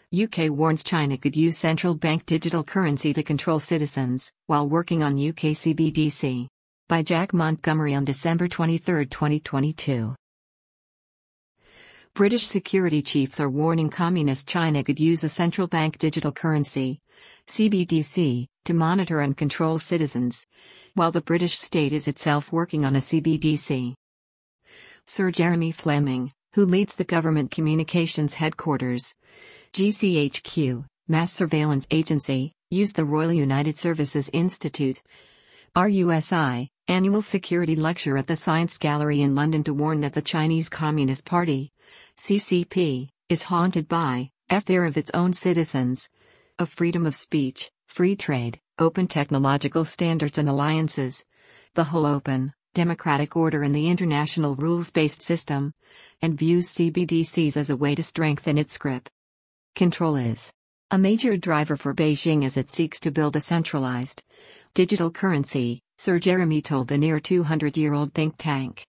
UK warns China could use central bank digital currency to control citizens, while working on UK CBDC. By Jack Montgomery on December 23, 2022. British security chiefs are warning Communist China could use a central bank digital currency, CBDC, to monitor and control citizens, while the British state is itself working on a CBDC. Sir Jeremy Fleming, who leads the government communications headquarters, GCHQ, Mass Surveillance Agency, used the Royal United Services Institute, RUSI, annual security lecture at the Science Gallery in London to warn that the Chinese Communist Party, CCP, is haunted by a fear of its own citizens, of freedom of speech, free trade, open technological standards and alliances, the whole open, democratic order and the international rules-based system, and views CBDCs as a way to strengthen its grip. Control is a major driver for Beijing as it seeks to build a centralized digital currency, Sir Jeremy told the near 200-year-old think tank.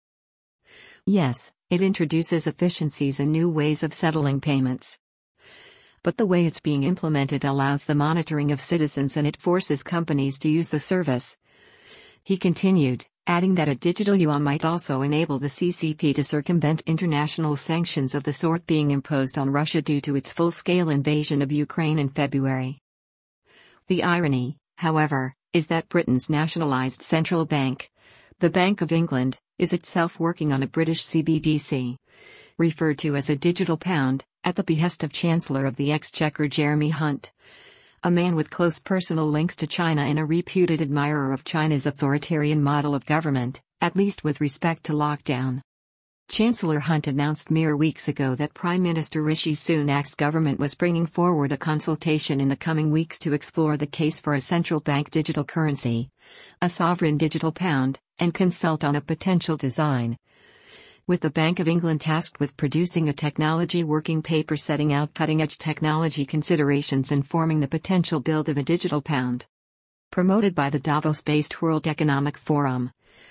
Yes, it introduces efficiencies and new ways of settling payments. But the way it's being implemented allows the monitoring of citizens and it forces companies to use the service. He continued, adding that a digital yuan might also enable the CCP to circumvent international sanctions of the sort being imposed on Russia due to its full-scale invasion of Ukraine in February. The irony, however, is that Britain's nationalised central bank, the Bank of England, is itself working on a British CBDC, referred to as a digital pound, at the behest of Chancellor of the Exchequer Jeremy Hunt, a man with close personal links to China and a reputed admirer of China's authoritarian model of government, at least with respect to lockdown. Chancellor Hunt announced mere weeks ago that Prime Minister Rishi Sunak's government was bringing forward a consultation in the coming weeks to explore the case for a central bank digital currency, a sovereign digital pound, and consult on a potential design, with the Bank of England tasked with producing a technology working paper setting out cutting-edge technology considerations informing the potential build of a digital pound. Promoted by the Davos-based World Economic Forum,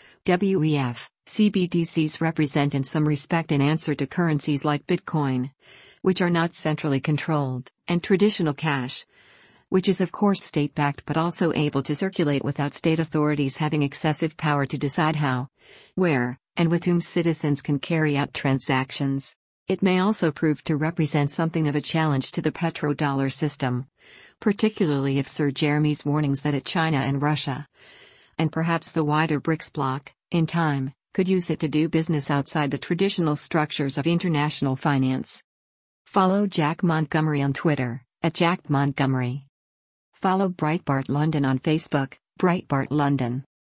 WEF, CBDCs represent in some respect an answer to currencies like Bitcoin, which are not centrally controlled, and traditional cash, which is of course state-backed but also able to circulate without state authorities having excessive power to decide how, where, and with whom citizens can carry out transactions. It may also prove to represent something of a challenge to the petrodollar system, particularly if Sir Jeremy's warnings that China and Russia, and perhaps the wider BRICS bloc, in time, could use it to do business outside the traditional structures of international finance. Follow Jack Montgomery on Twitter, @JackMontgomery. Follow Breitbart London on Facebook, Breitbart London.